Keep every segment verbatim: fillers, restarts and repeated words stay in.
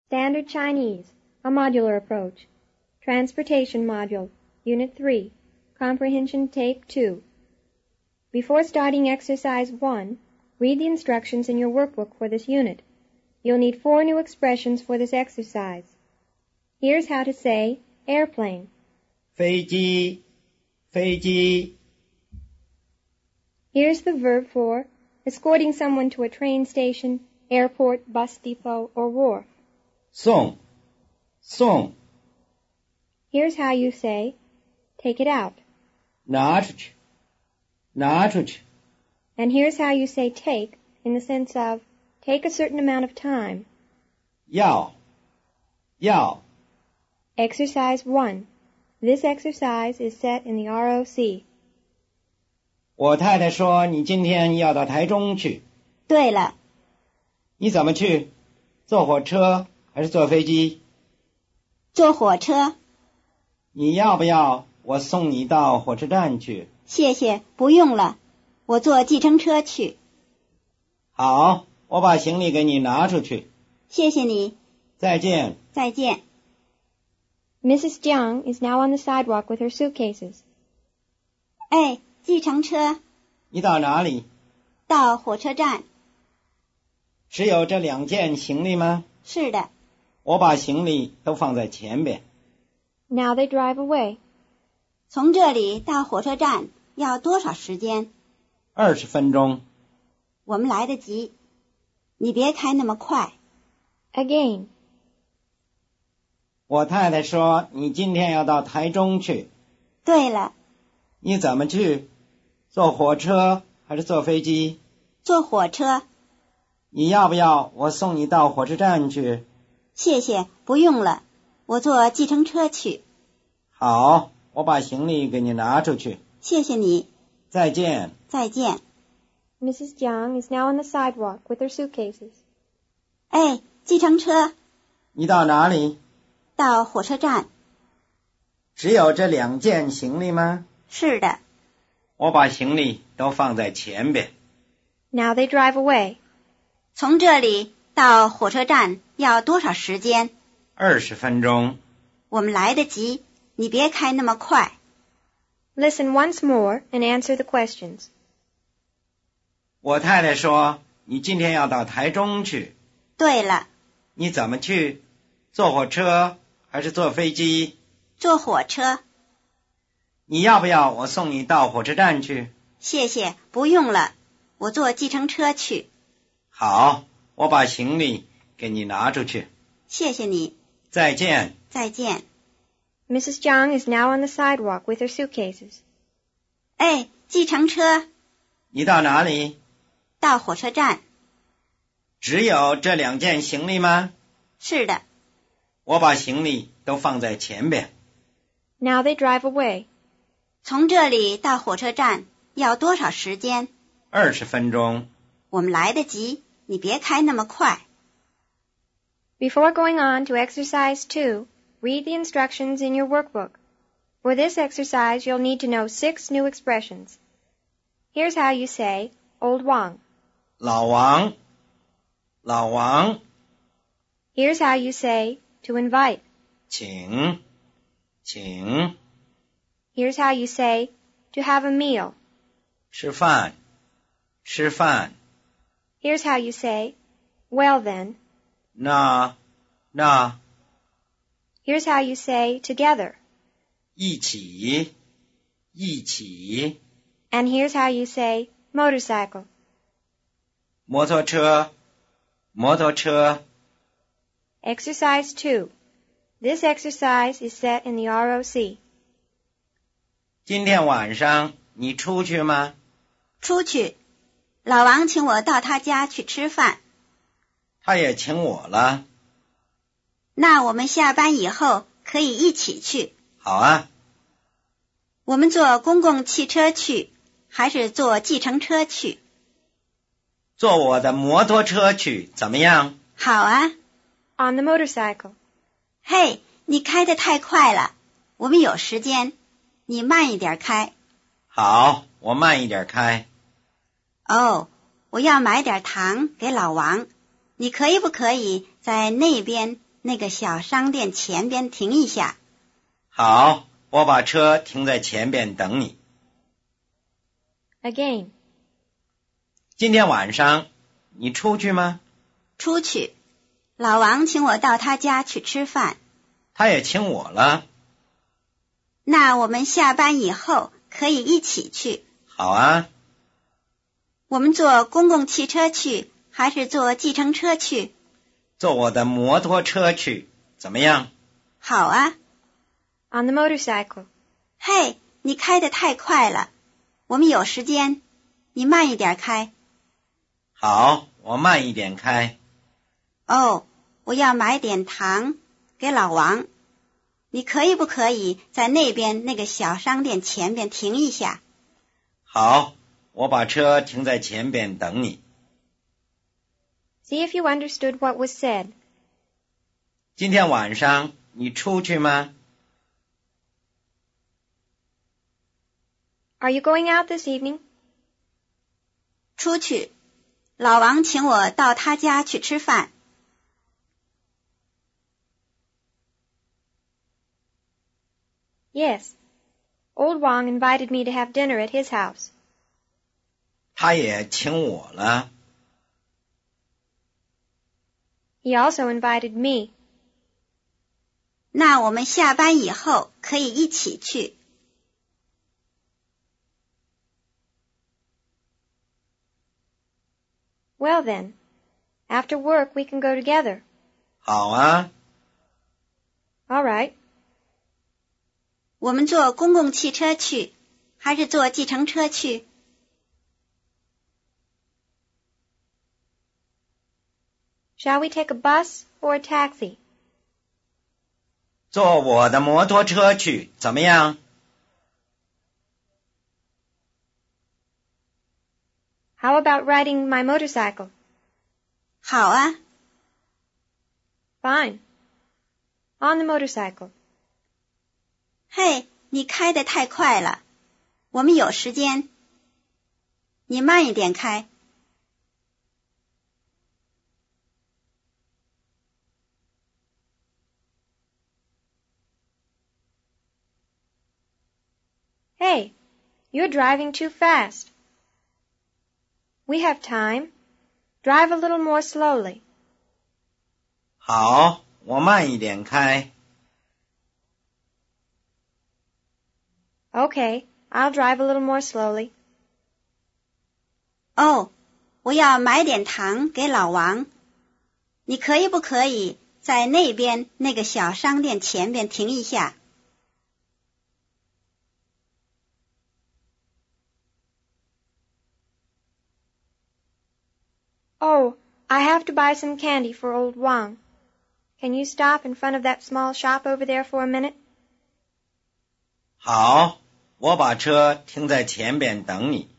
Standard Chinese, a modular approach. Transportation module, Unit three, Comprehension Tape two. Before starting exercise one, read the instructions in your workbook for this unit. You'll need four new expressions for this exercise. Here's how to say airplane. 飞机，飞机。 Here's the verb for escorting someone to a train station, airport, bus depot, or wharf. 送，送。 Here's how you say take it out. 拿出去，拿出去。 And here's how you say take in the sense of take a certain amount of time. 要，要。 Exercise one. This exercise is set in the R O C. 我太太说你今天要到台中去。 对了， 你怎么去？坐火车还是坐飞机？ 坐火车。 你要不要我送你到火车站去？ 谢谢，不用了，我坐计程车去。 好，我把行李给你拿出去。 谢谢你， 再见。 再见。 Missus Jiang is now on the sidewalk with her suitcases. 哎，计程车。 你到哪里？ 到火车站。 只有这两件行李吗？ 是的。 我把行李都放在前边。 Now they drive away. 从这里到火车站要多少时间？ 二十分钟。 我们来得及。你别开那么快。 Again. 我太太说你今天要到台中去。 对了。 你怎么去？坐火车还是坐飞机？ 坐火车。 你要不要我送你到火车站去？ 谢谢，不用了，我坐计程车去。 好，我把行李给你拿出去。 谢谢你。 再见。 再见。 Missus Jiang is now on the sidewalk with her suitcases. 哎，计程车。 你到哪里？ 到火车站。 只有这两件行李吗？ 是的。 我把行李都放在前边。 Now they drive away. 从这里到火车站要多少时间？ 二十分钟。 我们来得及，你别开那么快。 Listen once more and answer the questions. 我太太说你今天要到台中去。 对了。 你怎么去？坐火车还是坐飞机？ 坐火车。 你要不要我送你到火车站去？ 谢谢，不用了，我坐计程车去。 好，我把行李给你拿出去。 谢谢你。 再见。 再见。 Missus Jiang is now on the sidewalk with her suitcases. 哎，计程车。 你到哪里？ 到火车站。 只有这两件行李吗？ 是的。 我把行李都放在前边。 Now they drive away. 从这里到火车站要多少时间？ 二十分钟。 我们来得及，你别开那么快。 Before going on to exercise two, read the instructions in your workbook. For this exercise, you'll need to know six new expressions. Here's how you say Old Wang. 老王，老王。 Here's how you say to invite. 请，请。 Here's how you say to have a meal. 吃饭，吃饭。 Here's how you say well then. 那，那。 Here's how you say together. 一起，一起。 And here's how you say motorcycle. 摩托车，摩托车。 Exercise two. This exercise is set in the R O C. 今天晚上你出去吗？ 出去。老王请我到他家去吃饭。 他也请我了。 那我们下班以后可以一起去。 好啊。 我们坐公共汽车去，还是坐计程车去？ 坐我的摩托车去，怎么样？ 好啊。 On the motorcycle. 嘿，你开得太快了，我们有时间，你慢一点开。 好，我慢一点开。 哦，我要买点糖给老王，你可以不可以在那边那个小商店前边停一下。 好，我把车停在前边等你。 Again. 今天晚上你出去吗？ 出去。老王请我到他家去吃饭。 他也请我了。 那我们下班以后可以一起去。 好啊。 我们坐公共汽车去，还是坐计程车去？ 坐我的摩托车去，怎么样？ 好啊。 On the motorcycle. 嘿，你开得太快了，我们有时间，你慢一点开。 好，我慢一点开。 哦，我要买点糖给老王，你可以不可以在那边那个小商店前边停一下？ 好，我把车停在前边等你。 See if you understood what was said. 今天晚上你出去吗？ Are you going out this evening? 出去。老王请我到他家去吃饭。 Yes. Old Wang invited me to have dinner at his house. 他也请我了。 He also invited me. 那我们下班以后可以一起去。 Well then, after work we can go together. 好啊。 All right. 我们坐公共汽车去，还是坐计程车去？ Shall we take a bus or a taxi? 坐我的摩托车去，怎么样？ How about riding my motorcycle? 好啊。 Fine. On the motorcycle. 嘿，你开得太快了，我们有时间，你慢一点开。 Hey, you're driving too fast. We have time. Drive a little more slowly. 好，我慢一点开。 Okay, I'll drive a little more slowly. 哦，我要买点糖给老王，你可以不可以在那边那个小商店前边停一下？ Oh, I have to buy some candy for old Wang. Can you stop in front of that small shop over there for a minute? 好，我把车停在前边等你。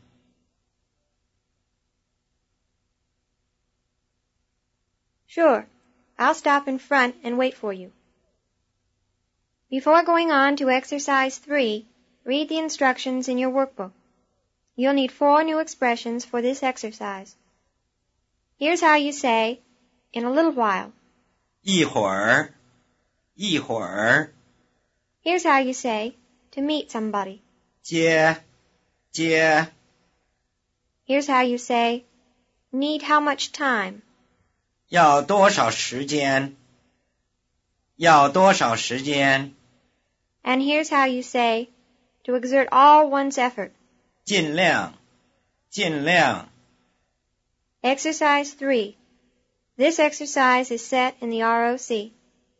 Sure. I'll stop in front and wait for you. Before going on to exercise three, read the instructions in your workbook. You'll need four new expressions for this exercise. Here's how you say, in a little while. 一会儿，一会儿。 Here's how you say, to meet somebody. 接，接。 Here's how you say, need how much time. 要多少时间？要多少时间？ And here's how you say, to exert all one's effort. 尽量，尽量。 Exercise three. This exercise is set in the R O C.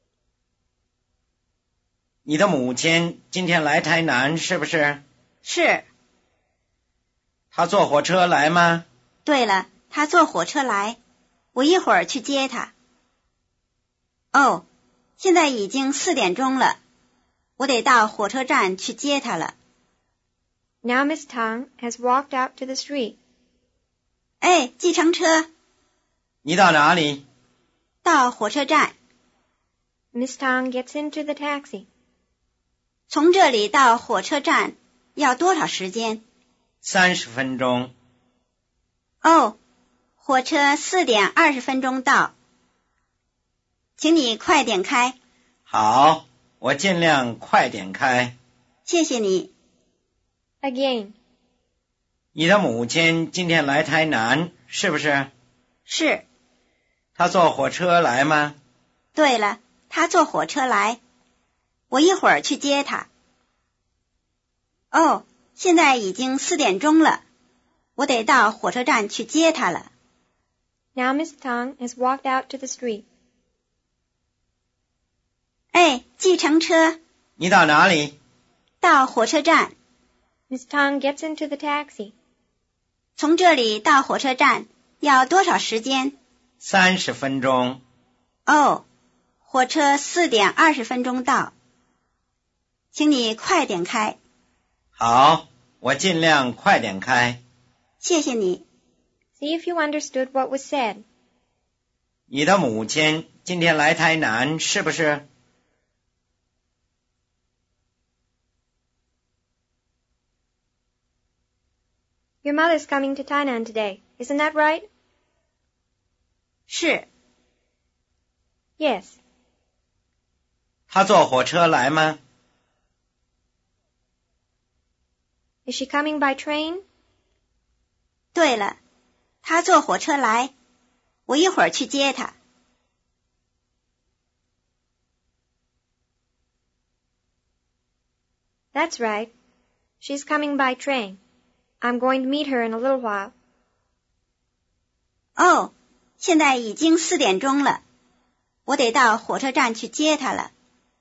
你的母亲今天来台南是不是？ 是。 她坐火车来吗？ 对了，他坐火车来，我一会儿去接他。哦，现在已经四点钟了，我得到火车站去接他了。 Now Miss Tang has walked out to the street. 哎，计程车。 你到哪里？ 到火车站。 Miss Tang gets into the taxi. 从这里到火车站要多少时间？ 三十分钟。 哦，火车四点二十分钟到。 请你快点开。 好，我尽量快点开。 谢谢你。 Again. 你的母亲今天来台南，是不是？ 是。 她坐火车来吗？ 对了，她坐火车来。我一会儿去接她。哦，现在已经四点钟了，我得到火车站去接她了。 Now Miss Tong has walked out to the street. 哎，计程车。 你到哪里？ 到火车站。 Miss Tong gets into the taxi. 从这里到火车站要多少时间？ 三十分钟。 哦，火车四点二十分钟到。请你快点开。 好，我尽量快点开。 谢谢你。 See if you understood what was said. 你的母亲今天来台南，是不是？ Your mother's coming to Tainan today. Isn't that right? 是。 Yes. 她坐火车来吗？ Is she coming by train? 对了，她坐火车来，我一会儿去接她。 That's right. She's coming by train. I'm going to meet her in a little while. 哦，现在已经四点钟了，我得到火车站去接她了。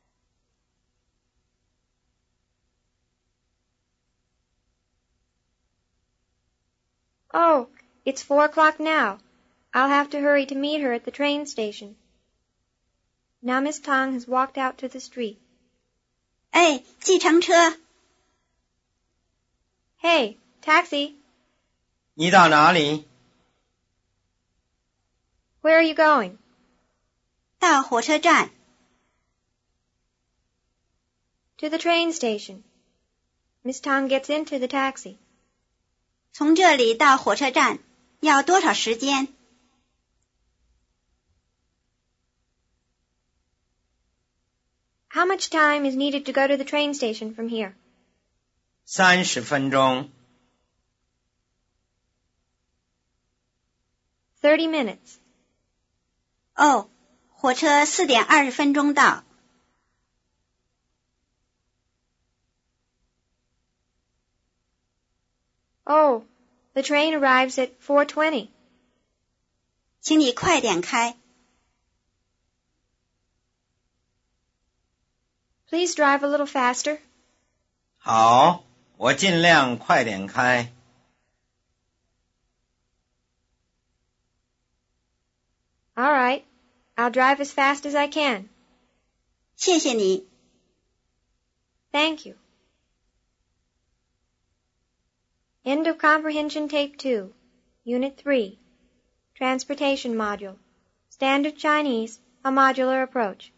Oh, it's four o'clock now. I'll have to hurry to meet her at the train station. Now Miss Tong has walked out to the street. 哎，计程车。 Hey, taxi. 你到哪里？ Where are you going? 到火车站。 To the train station. Miss Tong gets into the taxi. 从这里到火车站要多少时间？ How much time is needed to go to the train station from here? 三十分钟。 Thirty minutes. 哦，火车四点二十分钟到。 Oh, the train arrives at four twenty. 请你快点开。 Please drive a little faster. 好，我尽量快点开。 All right. I'll drive as fast as I can. 谢谢你。 Thank you. End of Comprehension Tape two, Unit three, Transportation Module, Standard Chinese, a Modular Approach.